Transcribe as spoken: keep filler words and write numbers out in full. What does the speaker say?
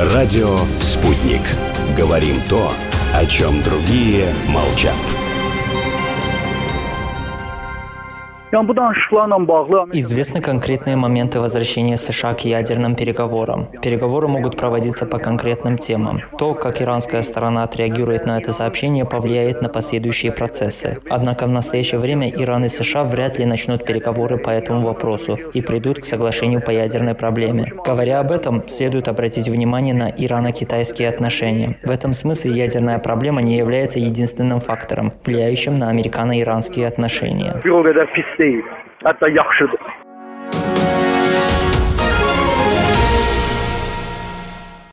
Радио «Спутник». Говорим то, о чем другие молчат. Известны конкретные моменты возвращения США к ядерным переговорам. Переговоры могут проводиться по конкретным темам. То, как иранская сторона отреагирует на это сообщение, повлияет на последующие процессы. Однако в настоящее время Иран и США вряд ли начнут переговоры по этому вопросу и придут к соглашению по ядерной проблеме. Говоря об этом, следует обратить внимание на ирано-китайские отношения. В этом смысле ядерная проблема не является единственным фактором, влияющим на американо-иранские отношения. değil. Hətta yaxşıdır.